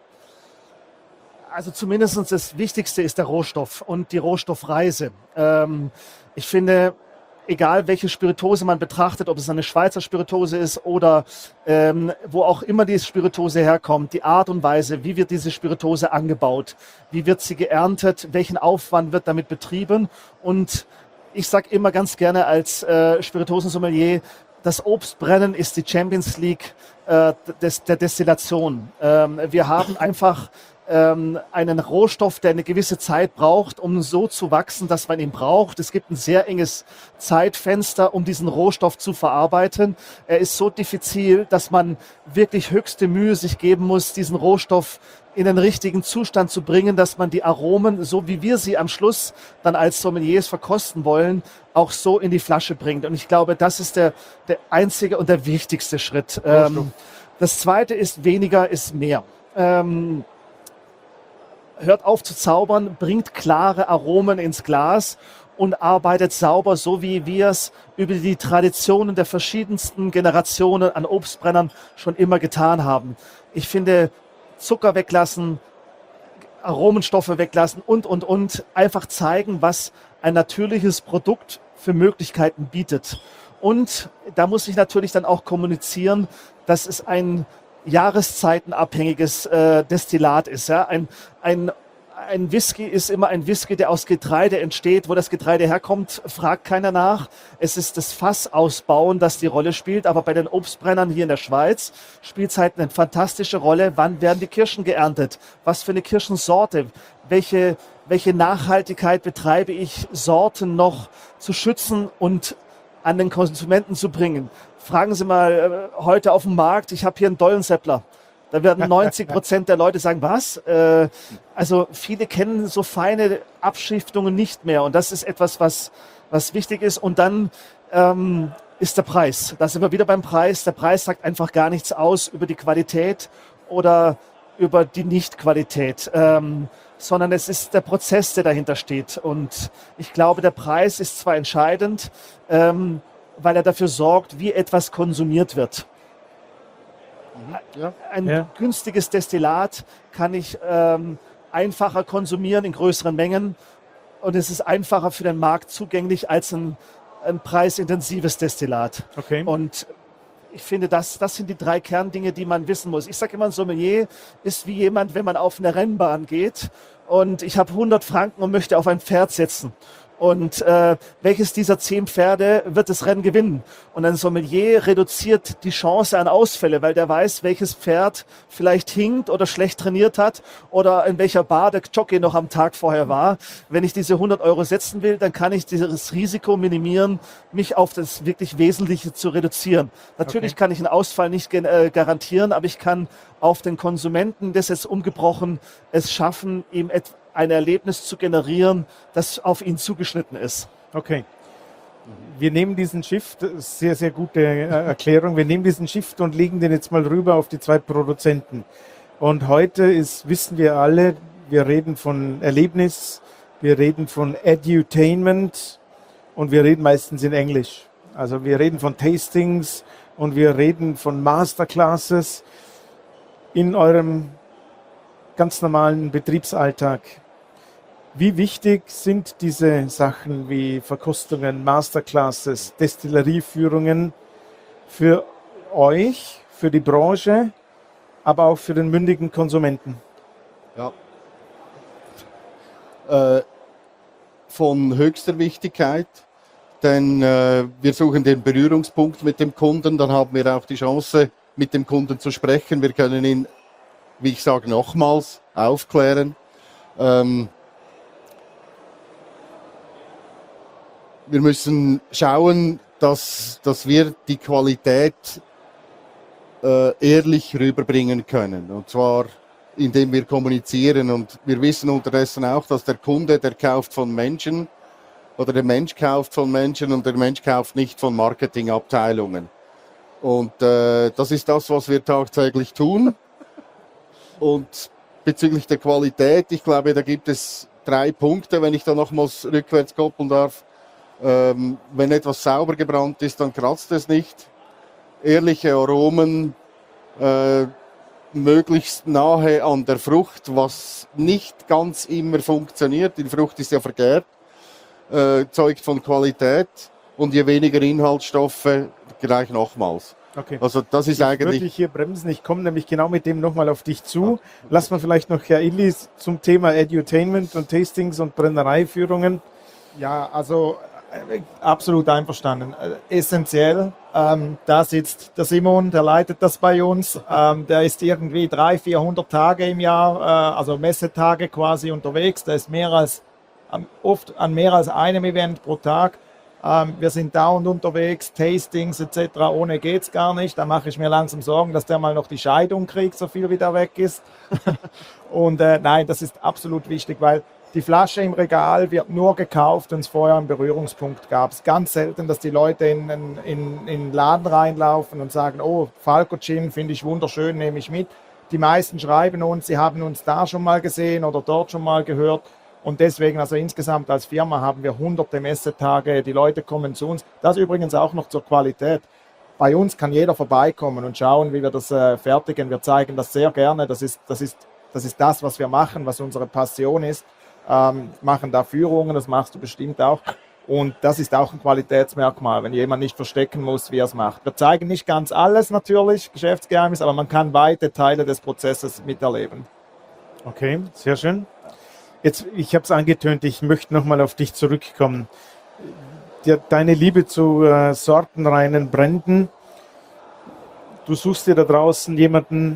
Also zumindest das Wichtigste ist der Rohstoff und die Rohstoffreise. Ähm, ich finde, egal welche Spirituose man betrachtet, ob es eine Schweizer Spirituose ist oder ähm, wo auch immer die Spirituose herkommt, die Art und Weise, wie wird diese Spirituose angebaut, wie wird sie geerntet, welchen Aufwand wird damit betrieben. Und ich sage immer ganz gerne als äh, Spirituosensommelier, das Obstbrennen ist die Champions League äh, des, der Destillation. Ähm, wir haben einfach einen Rohstoff, der eine gewisse Zeit braucht, um so zu wachsen, dass man ihn braucht. Es gibt ein sehr enges Zeitfenster, um diesen Rohstoff zu verarbeiten. Er ist so diffizil, dass man wirklich höchste Mühe sich geben muss, diesen Rohstoff in den richtigen Zustand zu bringen, dass man die Aromen, so wie wir sie am Schluss dann als Sommeliers verkosten wollen, auch so in die Flasche bringt. Und ich glaube, das ist der, der einzige und der wichtigste Schritt. Ähm, das zweite ist, weniger ist mehr. Ähm, Hört auf zu zaubern, bringt klare Aromen ins Glas und arbeitet sauber, so wie wir es über die Traditionen der verschiedensten Generationen an Obstbrennern schon immer getan haben. Ich finde, Zucker weglassen, Aromenstoffe weglassen und, und, und einfach zeigen, was ein natürliches Produkt für Möglichkeiten bietet. Und da muss ich natürlich dann auch kommunizieren, dass es ein jahreszeitenabhängiges äh, Destillat ist. Ja? Ein, ein, ein Whisky ist immer ein Whisky, der aus Getreide entsteht. Wo das Getreide herkommt, fragt keiner nach. Es ist das Fassausbauen, das die Rolle spielt. Aber bei den Obstbrennern hier in der Schweiz spielt es halt eine fantastische Rolle. Wann werden die Kirschen geerntet? Was für eine Kirschensorte? Welche, welche Nachhaltigkeit betreibe ich, Sorten noch zu schützen und an den Konsumenten zu bringen? Fragen Sie mal äh, heute auf dem Markt, ich habe hier einen Dollenseppler. Da werden neunzig Prozent der Leute sagen, was? Äh, also viele kennen so feine Abschriftungen nicht mehr. Und das ist etwas, was, was wichtig ist. Und dann ähm, ist der Preis. Da sind wir wieder beim Preis. Der Preis sagt einfach gar nichts aus über die Qualität oder über die Nicht-Qualität. Ähm, sondern es ist der Prozess, der dahinter steht. Und ich glaube, der Preis ist zwar entscheidend, ähm, weil er dafür sorgt, wie etwas konsumiert wird. Ja. Ein Ja. günstiges Destillat kann ich ähm, einfacher konsumieren in größeren Mengen und es ist einfacher für den Markt zugänglich als ein, ein preisintensives Destillat. Okay. Und ich finde, das, das sind die drei Kerndinge, die man wissen muss. Ich sage immer, ein Sommelier ist wie jemand, wenn man auf eine Rennbahn geht und ich habe hundert Franken und möchte auf ein Pferd setzen. Und äh, welches dieser zehn Pferde wird das Rennen gewinnen? Und ein Sommelier reduziert die Chance an Ausfälle, weil der weiß, welches Pferd vielleicht hinkt oder schlecht trainiert hat oder in welcher Bar der Jockey noch am Tag vorher war. Wenn ich diese hundert Euro setzen will, dann kann ich dieses Risiko minimieren, mich auf das wirklich Wesentliche zu reduzieren. Natürlich Okay. kann ich einen Ausfall nicht äh, garantieren, aber ich kann auf den Konsumenten, das jetzt umgebrochen, es schaffen, ihm etwas ein Erlebnis zu generieren, das auf ihn zugeschnitten ist. Okay. Wir nehmen diesen Shift, sehr, sehr gute äh, Erklärung, wir nehmen diesen Shift und legen den jetzt mal rüber auf die zwei Produzenten. Und heute ist, wissen wir alle, wir reden von Erlebnis, wir reden von Edutainment und wir reden meistens in Englisch. Also wir reden von Tastings und wir reden von Masterclasses in eurem ganz normalen Betriebsalltag. Wie wichtig sind diese Sachen wie Verkostungen, Masterclasses, Destillerieführungen für euch, für die Branche, aber auch für den mündigen Konsumenten? Ja. Äh, von höchster Wichtigkeit, denn äh, wir suchen den Berührungspunkt mit dem Kunden, dann haben wir auch die Chance, mit dem Kunden zu sprechen. Wir können ihn, wie ich sage, nochmals aufklären. Ähm, wir müssen schauen, dass, dass wir die Qualität äh, ehrlich rüberbringen können. Und zwar, indem wir kommunizieren. Und wir wissen unterdessen auch, dass der Kunde, der kauft von Menschen, oder der Mensch kauft von Menschen und der Mensch kauft nicht von Marketingabteilungen. Und äh, das ist das, was wir tagtäglich tun. Und bezüglich der Qualität, ich glaube, da gibt es drei Punkte, wenn ich da nochmals rückwärts koppeln darf. Ähm, wenn etwas sauber gebrannt ist, dann kratzt es nicht. Ehrliche Aromen, äh, möglichst nahe an der Frucht, was nicht ganz immer funktioniert. Die Frucht ist ja vergärt, äh, zeugt von Qualität und je weniger Inhaltsstoffe, gleich nochmals. Okay. Also das ist ich eigentlich... würde dich hier bremsen, ich komme nämlich genau mit dem nochmal auf dich zu. Lass mal vielleicht noch Herr Illis zum Thema Edutainment und Tastings und Brennereiführungen. Ja, also äh, absolut einverstanden. Äh, essentiell, ähm, da sitzt der Simon, der leitet das bei uns. Ähm, der ist irgendwie dreihundert, vierhundert Tage im Jahr, äh, also Messetage quasi unterwegs. Der ist mehr als, ähm, oft an mehr als einem Event pro Tag. Ähm, wir sind dauernd unterwegs, Tastings et cetera. Ohne geht's gar nicht. Da mache ich mir langsam Sorgen, dass der mal noch die Scheidung kriegt, so viel wie der weg ist. Und äh, nein, das ist absolut wichtig, weil die Flasche im Regal wird nur gekauft, wenn es vorher einen Berührungspunkt gab. Es ist ganz selten, dass die Leute in, in, in den Laden reinlaufen und sagen, oh, Falco Gin finde ich wunderschön, nehme ich mit. Die meisten schreiben uns, sie haben uns da schon mal gesehen oder dort schon mal gehört. Und deswegen, also insgesamt als Firma haben wir hunderte Messetage, die Leute kommen zu uns. Das übrigens auch noch zur Qualität. Bei uns kann jeder vorbeikommen und schauen, wie wir das äh, fertigen. Wir zeigen das sehr gerne. Das ist, das ist, das ist das, was wir machen, was unsere Passion ist. Ähm, machen da Führungen, das machst du bestimmt auch. Und das ist auch ein Qualitätsmerkmal, wenn jemand nicht verstecken muss, wie er es macht. Wir zeigen nicht ganz alles natürlich, Geschäftsgeheimnis, aber man kann weite Teile des Prozesses miterleben. Okay, sehr schön. Jetzt, ich habe es angetönt, ich möchte nochmal auf dich zurückkommen. Der, deine Liebe zu äh, sortenreinen Bränden. Du suchst dir da draußen jemanden.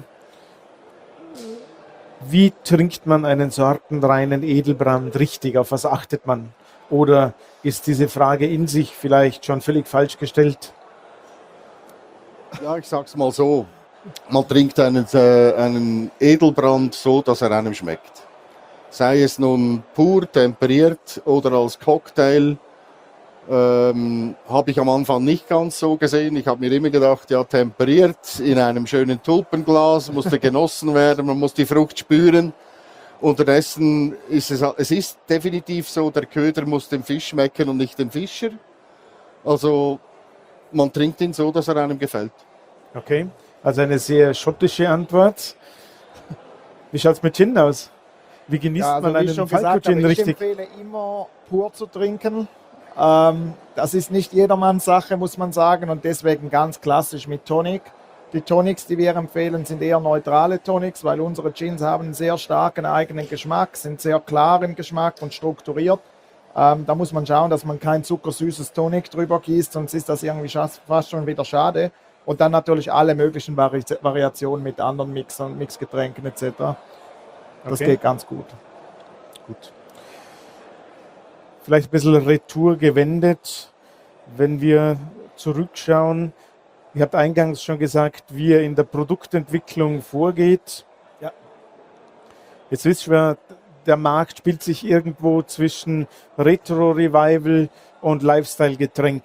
Wie trinkt man einen sortenreinen Edelbrand richtig? Auf was achtet man? Oder ist diese Frage in sich vielleicht schon völlig falsch gestellt? Ja, ich sag's mal so. Man trinkt einen, äh, einen Edelbrand so, dass er einem schmeckt. Sei es nun pur, temperiert oder als Cocktail, ähm, habe ich am Anfang nicht ganz so gesehen. Ich habe mir immer gedacht, ja, temperiert in einem schönen Tulpenglas, musste genossen werden, man muss die Frucht spüren. Unterdessen ist es, es ist definitiv so, der Köder muss dem Fisch schmecken und nicht dem Fischer. Also man trinkt ihn so, dass er einem gefällt. Okay, also eine sehr schottische Antwort. Wie schaut es mit Gin aus? Wie genießt Ja, also man wie einen ich schon Falco gesagt habe, Gin ich richtig? empfehle immer pur zu trinken. Ähm, das ist nicht jedermanns Sache, muss man sagen, und deswegen ganz klassisch mit Tonic. Die Tonics, die wir empfehlen, sind eher neutrale Tonics, weil unsere Gins haben einen sehr starken eigenen Geschmack, sind sehr klar im Geschmack und strukturiert. Ähm, da muss man schauen, dass man kein zuckersüßes Tonic drüber gießt, sonst ist das irgendwie fast schon wieder schade. Und dann natürlich alle möglichen Vari Variationen mit anderen Mixern, Mixgetränken et cetera. Das Okay. geht ganz gut. Gut. Vielleicht ein bisschen Retour gewendet, wenn wir zurückschauen. Ihr habt eingangs schon gesagt, wie ihr in der Produktentwicklung vorgeht. Ja. Jetzt wissen wir, der Markt spielt sich irgendwo zwischen Retro-Revival und Lifestyle-Getränk.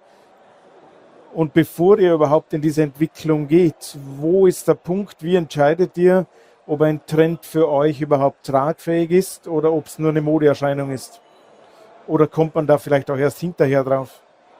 Und bevor ihr überhaupt in diese Entwicklung geht, wo ist der Punkt, wie entscheidet ihr, ob ein Trend für euch überhaupt tragfähig ist oder ob es nur eine Modeerscheinung ist? Oder kommt man da vielleicht auch erst hinterher drauf?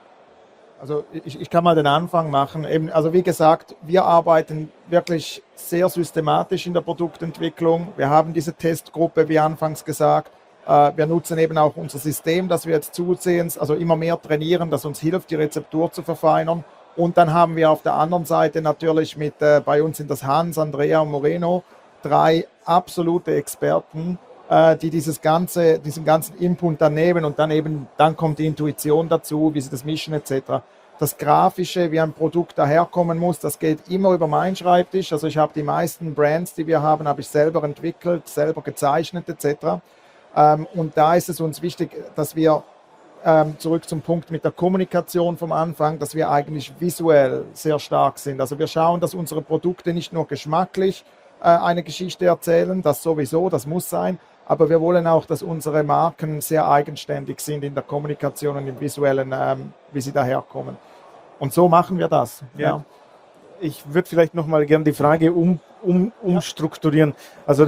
Also ich, ich kann mal den Anfang machen. Eben, also wie gesagt, wir arbeiten wirklich sehr systematisch in der Produktentwicklung. Wir haben diese Testgruppe, wie anfangs gesagt. Äh, wir nutzen eben auch unser System, das wir jetzt zusehends, also immer mehr trainieren, das uns hilft, die Rezeptur zu verfeinern. Und dann haben wir auf der anderen Seite natürlich mit, äh, bei uns sind das Hans, Andrea und Moreno, drei absolute Experten, äh, die dieses ganze, diesen ganzen Input dann nehmen und dann eben, dann kommt die Intuition dazu, wie sie das mischen et cetera. Das Grafische, wie ein Produkt daherkommen muss, das geht immer über meinen Schreibtisch. Also ich habe die meisten Brands, die wir haben, habe ich selber entwickelt, selber gezeichnet et cetera. Ähm, und da ist es uns wichtig, dass wir ähm, zurück zum Punkt mit der Kommunikation vom Anfang, dass wir eigentlich visuell sehr stark sind. Also wir schauen, dass unsere Produkte nicht nur geschmacklich äh, eine Geschichte erzählen, das sowieso, das muss sein, aber wir wollen auch, dass unsere Marken sehr eigenständig sind in der Kommunikation und im Visuellen, ähm, wie sie daherkommen. Und so machen wir das. Ja. Ja. Ich würde vielleicht noch mal gerne die Frage um, um, umstrukturieren. Also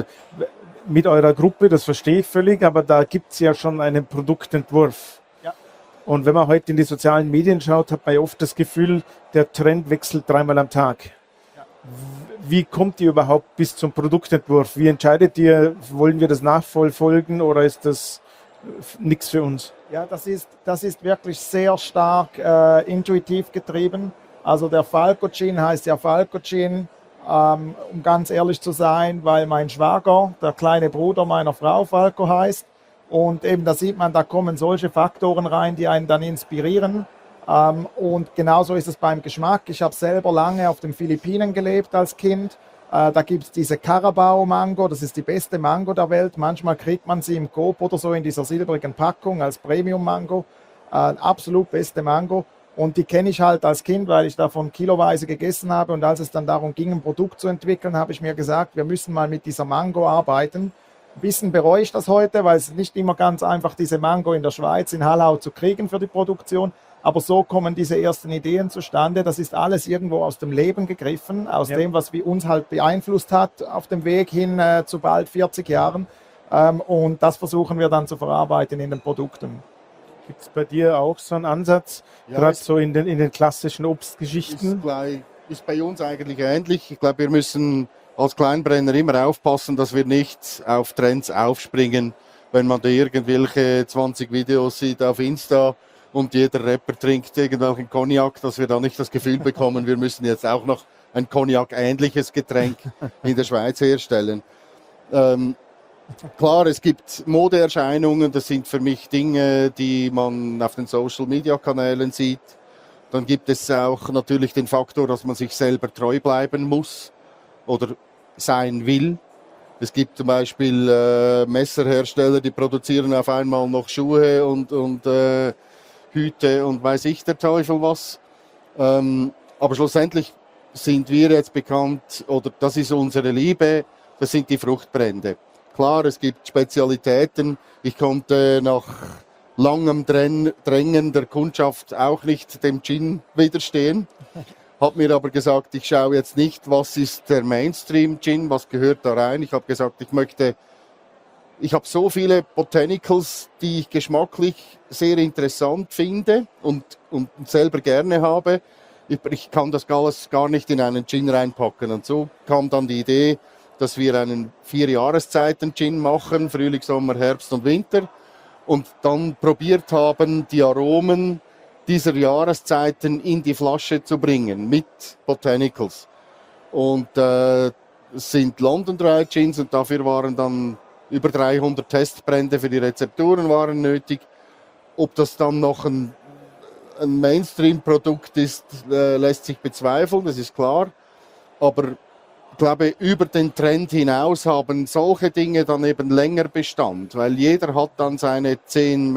mit eurer Gruppe, das verstehe ich völlig, aber da gibt es ja schon einen Produktentwurf. Ja. Und wenn man heute in die sozialen Medien schaut, hat man ja oft das Gefühl, der Trend wechselt dreimal am Tag. Ja. Wie kommt ihr überhaupt bis zum Produktentwurf? Wie entscheidet ihr, wollen wir das nachfolgen oder ist das nichts für uns? Ja, das ist, das ist wirklich sehr stark äh, intuitiv getrieben. Also der Falco Gin heißt ja Falco Gin, ähm, um ganz ehrlich zu sein, weil mein Schwager, der kleine Bruder meiner Frau, Falco heißt. Und eben da sieht man, da kommen solche Faktoren rein, die einen dann inspirieren. Ähm, und genauso ist es beim Geschmack. Ich habe selber lange auf den Philippinen gelebt als Kind. Äh, da gibt es diese Carabao-Mango, das ist die beste Mango der Welt. Manchmal kriegt man sie im Coop oder so in dieser silbrigen Packung als Premium-Mango. Äh, absolut beste Mango. Und die kenne ich halt als Kind, weil ich davon kiloweise gegessen habe. Und als es dann darum ging, ein Produkt zu entwickeln, habe ich mir gesagt, wir müssen mal mit dieser Mango arbeiten. Ein bisschen bereue ich das heute, weil es nicht immer ganz einfach diese Mango in der Schweiz, in Hallau zu kriegen für die Produktion. Aber so kommen diese ersten Ideen zustande. Das ist alles irgendwo aus dem Leben gegriffen, aus Ja. dem, was wie uns halt beeinflusst hat auf dem Weg hin äh, zu bald vierzig Jahren. Ähm, und das versuchen wir dann zu verarbeiten in den Produkten. Gibt es bei dir auch so einen Ansatz, Ja, gerade ist- so in den, in den klassischen Ist, Obstgeschichten? gleich, ist bei uns eigentlich ähnlich. Ich glaube, wir müssen als Kleinbrenner immer aufpassen, dass wir nicht auf Trends aufspringen, wenn man da irgendwelche zwanzig Videos sieht auf Insta und jeder Rapper trinkt irgendwelchen Cognac, dass wir da nicht das Gefühl bekommen, wir müssen jetzt auch noch ein Cognac-ähnliches Getränk in der Schweiz herstellen. Ähm, Klar, es gibt Modeerscheinungen, das sind für mich Dinge, die man auf den Social-Media-Kanälen sieht. Dann gibt es auch natürlich den Faktor, dass man sich selber treu bleiben muss oder sein will. Es gibt zum Beispiel äh, Messerhersteller, die produzieren auf einmal noch Schuhe und, und äh, Hüte und weiß ich der Teufel was. Ähm, aber schlussendlich sind wir jetzt bekannt, oder das ist unsere Liebe, das sind die Fruchtbrände. Klar, es gibt Spezialitäten. Ich konnte nach langem Drängen der Kundschaft auch nicht dem Gin widerstehen. Habe mir aber gesagt, ich schaue jetzt nicht, was ist der Mainstream-Gin, was gehört da rein. Ich habe gesagt, ich möchte, ich habe so viele Botanicals, die ich geschmacklich sehr interessant finde und, und selber gerne habe. Ich, ich kann das alles gar nicht in einen Gin reinpacken. Und so kam dann die Idee, dass wir einen vier Jahreszeiten Gin machen, Frühling, Sommer, Herbst und Winter. Und dann probiert haben, die Aromen dieser Jahreszeiten in die Flasche zu bringen mit Botanicals. Und äh, es sind London Dry Gins und dafür waren dann über dreihundert Testbrände für die Rezepturen waren nötig. Ob das dann noch ein, ein Mainstream-Produkt ist, äh, lässt sich bezweifeln, das ist klar. Aber ich glaube, über den Trend hinaus haben solche Dinge dann eben länger Bestand, weil jeder hat dann seine zehn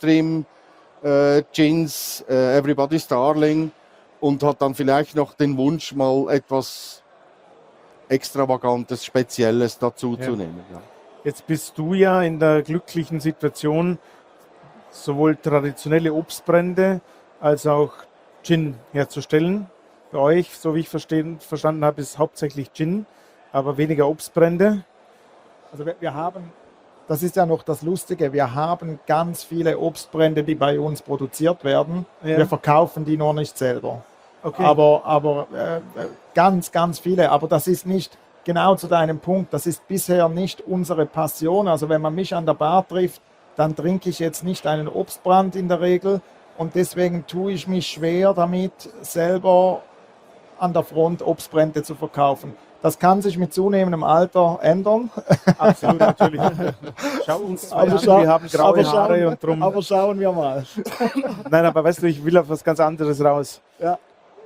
Mainstream-Gins, äh, äh, Everybody's Darling, und hat dann vielleicht noch den Wunsch, mal etwas Extravagantes, Spezielles dazu Ja. zu nehmen. Ja. Jetzt bist du ja in der glücklichen Situation, sowohl traditionelle Obstbrände als auch Gin herzustellen. Bei euch, so wie ich verstehen, verstanden habe, ist hauptsächlich Gin, aber weniger Obstbrände. Also wir, wir haben, das ist ja noch das Lustige, wir haben ganz viele Obstbrände, die bei uns produziert werden. Ja. Wir verkaufen die noch nicht selber. Okay. Aber, aber äh, ganz, ganz viele. Aber das ist nicht genau zu deinem Punkt. Das ist bisher nicht unsere Passion. Also wenn man mich an der Bar trifft, dann trinke ich jetzt nicht einen Obstbrand in der Regel. Und deswegen tue ich mich schwer damit, selber an der Front Obstbrände zu verkaufen. Das kann sich mit zunehmendem Alter ändern. Absolut, natürlich. Schau uns zwei Aber an, schau- wir haben graue aber schauen, Haare und drum... aber schauen wir mal. Nein, aber weißt du, ich will auf was ganz anderes raus. Ja.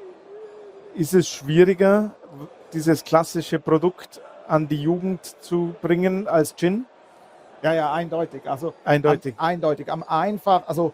Ist es schwieriger, dieses klassische Produkt an die Jugend zu bringen als Gin? Ja, ja, eindeutig. Also Eindeutig. Am, eindeutig. Am einfach, also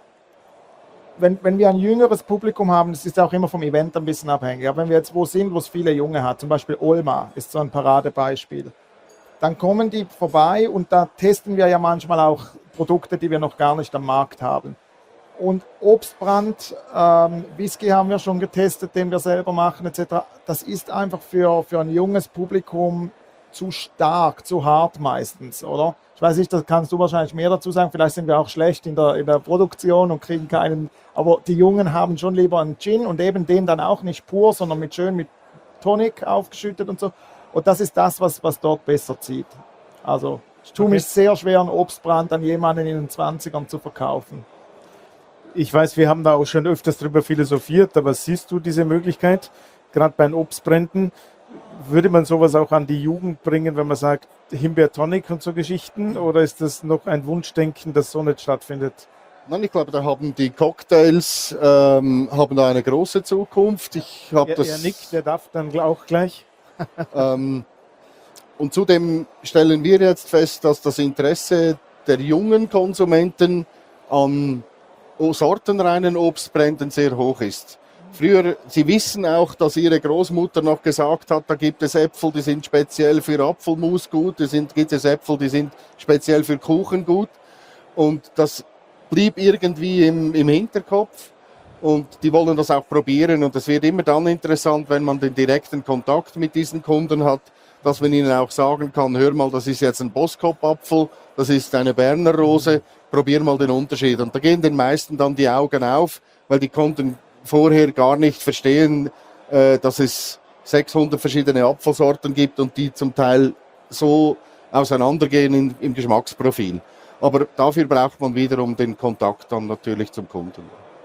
wenn, wenn wir ein jüngeres Publikum haben, das ist ja auch immer vom Event ein bisschen abhängig. Aber wenn wir jetzt wo sind, wo es viele Junge hat, zum Beispiel Olma ist so ein Paradebeispiel, dann kommen die vorbei und da testen wir ja manchmal auch Produkte, die wir noch gar nicht am Markt haben. Und Obstbrand, ähm, Whisky haben wir schon getestet, den wir selber machen et cetera. Das ist einfach für, für ein junges Publikum zu stark, zu hart meistens, oder? Ich weiß nicht, da kannst du wahrscheinlich mehr dazu sagen. Vielleicht sind wir auch schlecht in der, in der Produktion und kriegen keinen. Aber die Jungen haben schon lieber einen Gin und eben den dann auch nicht pur, sondern mit schön mit Tonic aufgeschüttet und so. Und das ist das, was, was dort besser zieht. Also ich tue Okay. mich sehr schwer, einen Obstbrand an jemanden in den zwanzigern zu verkaufen. Ich weiß, wir haben da auch schon öfters drüber philosophiert, aber siehst du diese Möglichkeit, gerade bei den Obstbränden, würde man sowas auch an die Jugend bringen, wenn man sagt, Himbeer-Tonic und so Geschichten, oder ist das noch ein Wunschdenken, das so nicht stattfindet? Nein, ich glaube, da haben die Cocktails ähm, haben da eine große Zukunft. Ich habe Er, das. er nickt, der darf dann auch gleich. Ähm, und zudem stellen wir jetzt fest, dass das Interesse der jungen Konsumenten an sortenreinen Obstbränden sehr hoch ist. Früher, sie wissen auch, dass ihre Großmutter noch gesagt hat, da gibt es Äpfel, die sind speziell für Apfelmus gut, es sind, gibt es Äpfel, die sind speziell für Kuchen gut. Und das blieb irgendwie im, im Hinterkopf. Und die wollen das auch probieren. Und es wird immer dann interessant, wenn man den direkten Kontakt mit diesen Kunden hat, dass man ihnen auch sagen kann, hör mal, das ist jetzt ein Boskop-Apfel, das ist eine Berner Rose, probier mal den Unterschied. Und da gehen den meisten dann die Augen auf, weil die konnten vorher gar nicht verstehen, äh, dass es sechshundert verschiedene Apfelsorten gibt und die zum Teil so auseinandergehen in, im Geschmacksprofil. Aber dafür braucht man wiederum den Kontakt dann natürlich zum Kunden.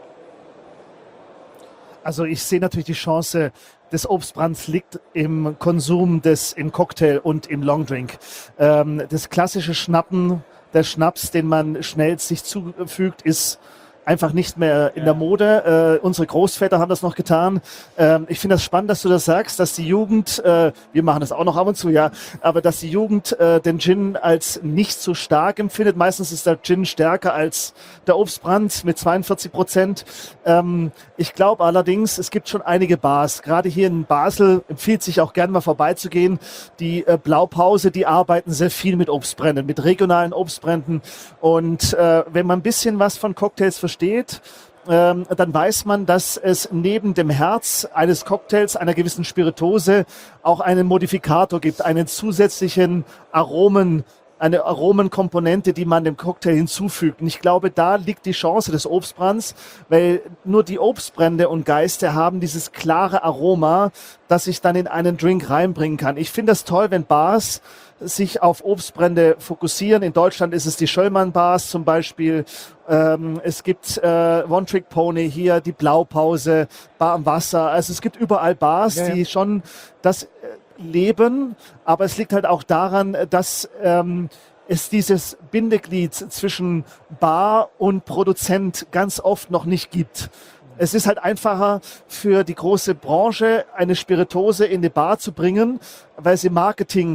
Also ich sehe natürlich die Chance des Obstbrands liegt im Konsum des im Cocktail und im Longdrink. Ähm, das klassische Schnappen, der Schnaps, den man schnell sich zufügt, ist einfach nicht mehr in der Mode. Äh, unsere Großväter haben das noch getan. Ähm, ich finde das spannend, dass du das sagst, dass die Jugend, äh, wir machen das auch noch ab und zu, ja, aber dass die Jugend äh, den Gin als nicht so stark empfindet. Meistens ist der Gin stärker als der Obstbrand mit zweiundvierzig Prozent. Ähm, ich glaube allerdings, es gibt schon einige Bars. Gerade hier in Basel empfiehlt sich auch gerne mal vorbeizugehen. Die äh, Blaupause, die arbeiten sehr viel mit Obstbränden, mit regionalen Obstbränden. Und äh, wenn man ein bisschen was von Cocktails versteht, ähm, dann weiß man, dass es neben dem Herz eines Cocktails, einer gewissen Spiritose, auch einen Modifikator gibt, einen zusätzlichen Aromen, eine Aromenkomponente, die man dem Cocktail hinzufügt. Und ich glaube, da liegt die Chance des Obstbrands, weil nur die Obstbrände und Geiste haben dieses klare Aroma, das ich dann in einen Drink reinbringen kann. Ich finde das toll, wenn Bars sich auf Obstbrände fokussieren. In Deutschland ist es die Schöllmann-Bars zum Beispiel. Ähm, es gibt äh, One Trick Pony hier, die Blaupause, Bar am Wasser. Also es gibt überall Bars, Ja, ja. die schon das äh, leben, aber es liegt halt auch daran, dass ähm, es dieses Bindeglied zwischen Bar und Produzent ganz oft noch nicht gibt. Es ist halt einfacher für die große Branche, eine Spiritose in die Bar zu bringen, weil sie Marketing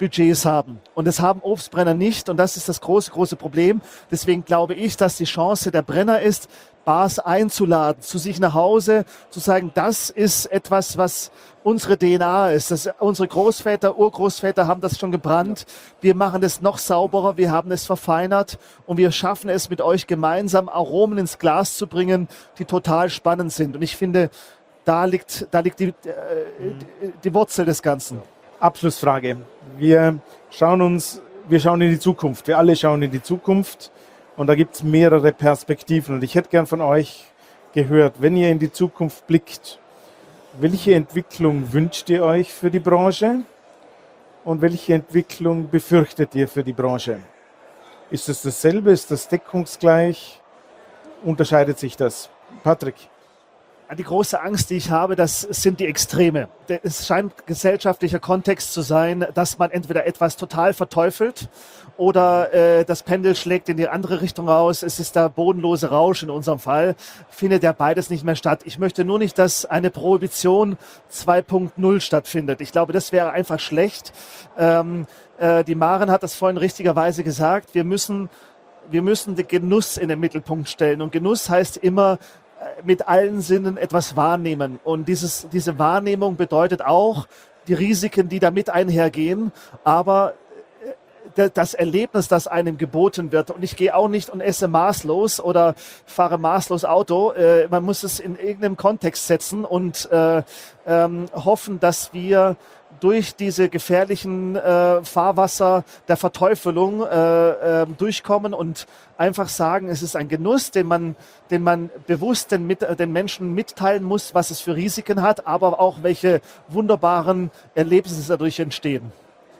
Budgets haben. Und das haben Obstbrenner nicht und das ist das große, große Problem. Deswegen glaube ich, dass die Chance der Brenner ist, Bars einzuladen, zu sich nach Hause, zu sagen, das ist etwas, was unsere D N A ist. Das, unsere Großväter, Urgroßväter haben das schon gebrannt. Wir machen es noch sauberer, wir haben es verfeinert und wir schaffen es mit euch gemeinsam, Aromen ins Glas zu bringen, die total spannend sind. Und ich finde, da liegt, da liegt die, äh, die, die Wurzel des Ganzen. Abschlussfrage. Wir schauen uns, wir schauen in die Zukunft. Wir alle schauen in die Zukunft. Und da gibt es mehrere Perspektiven. Und ich hätte gern von euch gehört, wenn ihr in die Zukunft blickt, welche Entwicklung wünscht ihr euch für die Branche und welche Entwicklung befürchtet ihr für die Branche? Ist es dasselbe? Ist das deckungsgleich? Unterscheidet sich das? Patrick? Die große Angst, die ich habe, das sind die Extreme. Es scheint gesellschaftlicher Kontext zu sein, dass man entweder etwas total verteufelt oder äh, das Pendel schlägt in die andere Richtung raus. Es ist der bodenlose Rausch in unserem Fall. Findet ja beides nicht mehr statt. Ich möchte nur nicht, dass eine Prohibition zwei Punkt null stattfindet. Ich glaube, das wäre einfach schlecht. Ähm, äh, die Maren hat das vorhin richtigerweise gesagt. Wir müssen, wir müssen den Genuss in den Mittelpunkt stellen. Und Genuss heißt immer, mit allen Sinnen etwas wahrnehmen. Und dieses, diese Wahrnehmung bedeutet auch die Risiken, die damit einhergehen, aber das Erlebnis, das einem geboten wird. Und ich gehe auch nicht und esse maßlos oder fahre maßlos Auto. Äh, man muss es in irgendeinem Kontext setzen und äh, ähm, hoffen, dass wir durch diese gefährlichen äh, Fahrwasser der Verteufelung äh, äh, durchkommen und einfach sagen, es ist ein Genuss, den man, den man bewusst den, mit, den Menschen mitteilen muss, was es für Risiken hat, aber auch welche wunderbaren Erlebnisse dadurch entstehen.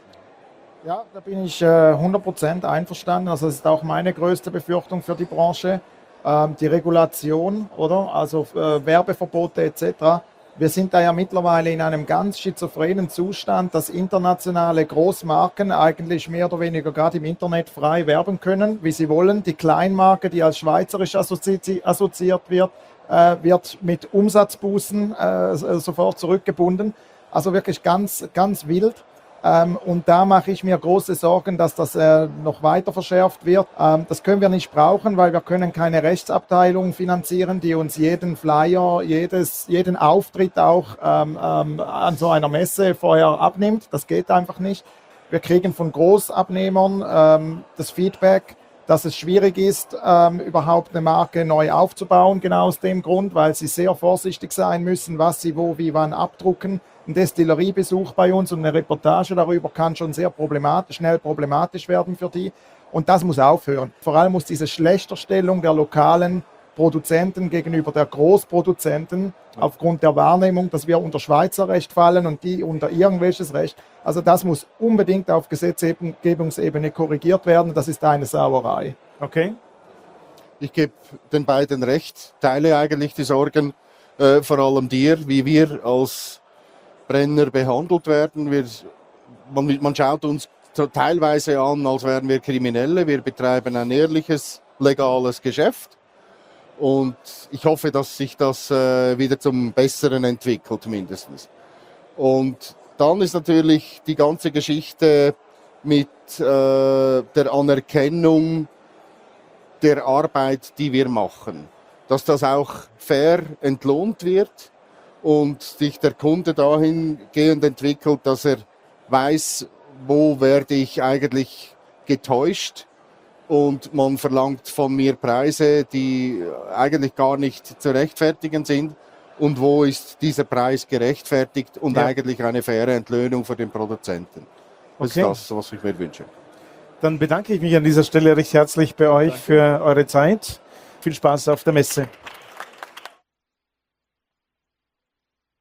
Ja, da bin ich äh, hundert Prozent einverstanden. Also das ist auch meine größte Befürchtung für die Branche. Ähm, die Regulation, oder? Also äh, Werbeverbote et cetera. Wir sind da ja mittlerweile in einem ganz schizophrenen Zustand, dass internationale Großmarken eigentlich mehr oder weniger gerade im Internet frei werben können, wie sie wollen. Die Kleinmarke, die als schweizerisch assozi- assoziiert wird, äh, wird mit Umsatzbußen äh, sofort zurückgebunden. Also wirklich ganz, ganz wild. Ähm, und da mache ich mir große Sorgen, dass das äh, noch weiter verschärft wird. Ähm, das können wir nicht brauchen, weil wir können keine Rechtsabteilung finanzieren, die uns jeden Flyer, jedes, jeden Auftritt auch ähm, ähm, an so einer Messe vorher abnimmt. Das geht einfach nicht. Wir kriegen von Großabnehmern ähm, das Feedback, dass es schwierig ist, ähm, überhaupt eine Marke neu aufzubauen, genau aus dem Grund, weil sie sehr vorsichtig sein müssen, was sie wo, wie, wann abdrucken. Ein Destilleriebesuch bei uns und eine Reportage darüber kann schon sehr problematisch, schnell problematisch werden für die. Und das muss aufhören. Vor allem muss diese Schlechterstellung der lokalen Produzenten gegenüber der Großproduzenten aufgrund der Wahrnehmung, dass wir unter Schweizer Recht fallen und die unter irgendwelches Recht. Also das muss unbedingt auf Gesetzgebungsebene korrigiert werden. Das ist eine Sauerei. Okay. Ich gebe den beiden recht, teile eigentlich die Sorgen, äh, vor allem dir, wie wir als Brenner behandelt werden. Wir, man, man schaut uns teilweise an, als wären wir Kriminelle. Wir betreiben ein ehrliches, legales Geschäft. Und ich hoffe, dass sich das äh, wieder zum Besseren entwickelt, mindestens. Und dann ist natürlich die ganze Geschichte mit äh, der Anerkennung der Arbeit, die wir machen. Dass das auch fair entlohnt wird und sich der Kunde dahingehend entwickelt, dass er weiß, wo werde ich eigentlich getäuscht und man verlangt von mir Preise, die eigentlich gar nicht zu rechtfertigen sind und wo ist dieser Preis gerechtfertigt und ja. eigentlich eine faire Entlöhnung für den Produzenten. Das okay. ist das, was ich mir wünsche. Dann bedanke ich mich an dieser Stelle recht herzlich bei euch Danke. für eure Zeit. Viel Spaß auf der Messe.